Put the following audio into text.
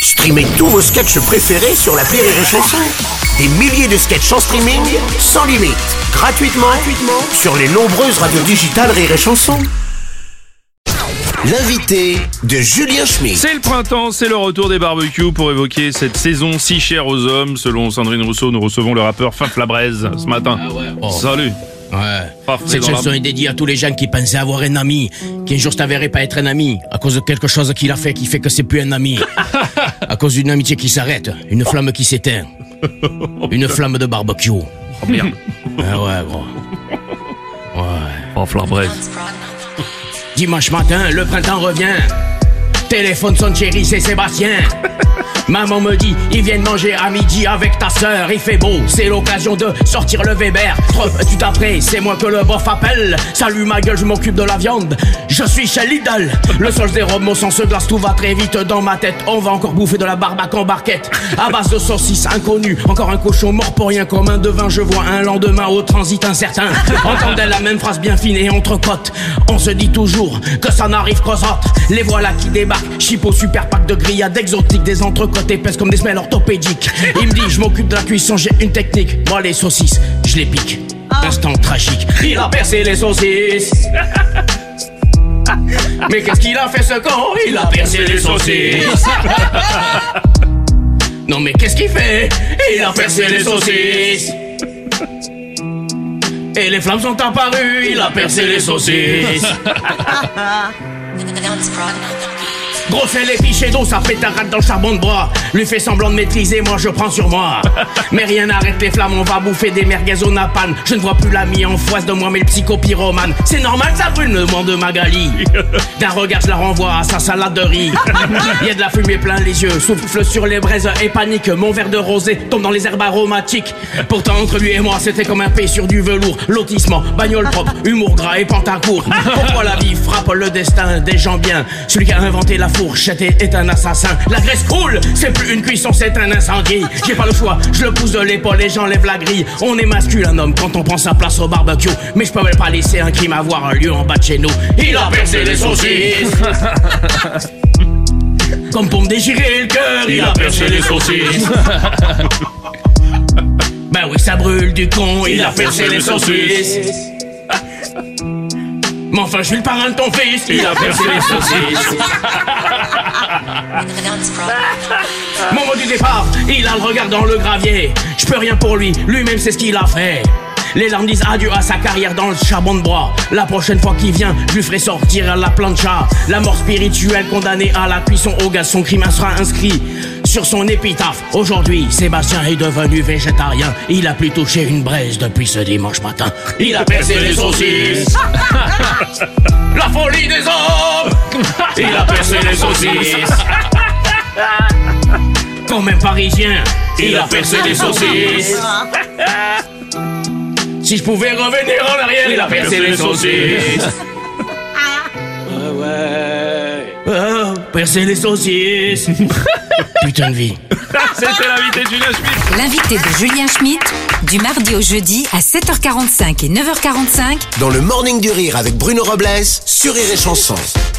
Streamez tous vos sketchs préférés sur l'appli Rire et Chanson. Des milliers de sketchs en streaming, sans limite, gratuitement sur les nombreuses radios digitales Rire et Chanson. L'invité de Julien Schmitt. C'est le printemps, c'est le retour des barbecues pour évoquer cette saison si chère aux hommes. Selon Sandrine Rousseau, nous recevons le rappeur Faf Labraise ce matin. Ah ouais. Oh. Salut. Ouais. Faf, Cette chanson est dédiée à tous les gens qui pensaient avoir un ami, qui un jour s'avérait pas être un ami, à cause de quelque chose qu'il a fait qui fait que c'est plus un ami. À cause d'une amitié qui s'arrête, une flamme qui s'éteint. Une flamme de barbecue. Oh merde. Ah ouais, gros. Ouais. Faf Labraise. Dimanche matin, le printemps revient. Téléphone sonne, chérie, c'est Sébastien. Maman me dit, ils viennent manger à midi avec ta sœur. Il fait beau, c'est l'occasion de sortir le Weber. 3 minutes après, c'est moi que le bof appelle. Salut ma gueule, je m'occupe de la viande. Je suis chez Lidl. Le sol des robes, mon sang se glace, tout va très vite dans ma tête. On va encore bouffer de la barbac en barquette. À base de saucisses inconnues, encore un cochon mort pour rien. Comme un devin, je vois un lendemain au transit incertain. Entendait la même phrase bien fine et entrecôte. On se dit toujours que ça n'arrive qu'aux autres. Les voilà qui débarquent, chipot super pack de grillades exotiques, des entrecôtes épaisses comme des semelles orthopédiques. Il me dit, je m'occupe de la cuisson, j'ai une technique. Moi les saucisses, je les pique. Instant tragique, il a percé les saucisses. Mais qu'est-ce qu'il a fait ce con? Il a percé les saucisses. Non mais qu'est-ce qu'il fait? Il a percé les saucisses. Et les flammes sont apparues, il a percé les saucisses. Gros c'est les pichets d'eau, ça pétarade dans le charbon de bois. Lui fait semblant de maîtriser, moi je prends sur moi. Mais rien n'arrête les flammes, on va bouffer des merguez au napalm. Je ne vois plus l'ami en face de moi mais le psychopyromane. C'est normal ça brûle, me demande Magali. D'un regard je la renvoie à sa salade de riz. Y'a de la fumée plein les yeux, souffle sur les braises et panique. Mon verre de rosé tombe dans les herbes aromatiques. Pourtant entre lui et moi c'était comme un paix sur du velours. Lotissement, bagnole propre, humour gras et pantacourt. Pourquoi la vie frappe le destin des gens bien? Celui qui a inventé la fourchette est un assassin. La graisse coule, c'est plus une cuisson, c'est un incendie. J'ai pas le choix, je le pousse de l'épaule et j'enlève la grille. On est masculin, un homme, quand on prend sa place au barbecue. Mais je peux même pas laisser un crime avoir un lieu en bas de chez nous. Il a percé les saucisses. Comme pour me déchirer le cœur, il a percé les saucisses. Ben oui, ça brûle du con, il a percé les saucisses. Mais enfin, je suis le parrain de ton fils, il a percé les saucisses. Moment du départ, il a le regard dans le gravier. Je peux rien pour lui, lui-même c'est ce qu'il a fait. Les larmes disent adieu à sa carrière dans le charbon de bois. La prochaine fois qu'il vient, je lui ferai sortir à la plancha. La mort spirituelle condamnée à la cuisson au gaz. Son crime sera inscrit sur son épitaphe. Aujourd'hui, Sébastien est devenu végétarien. Il a plus touché une braise depuis ce dimanche matin. Il a percé les saucisses. La folie des hommes. Il a percé les saucisses. Comme un parisien, il a percé les saucisses. Si je pouvais revenir en arrière, il a percé les saucisses. Oh, percer les saucisses. Putain de vie. C'était l'invité de Julien Schmitt. L'invité de Julien Schmitt, du mardi au jeudi à 7h45 et 9h45. Dans le Morning du Rire avec Bruno Robles sur Rire et Chanson.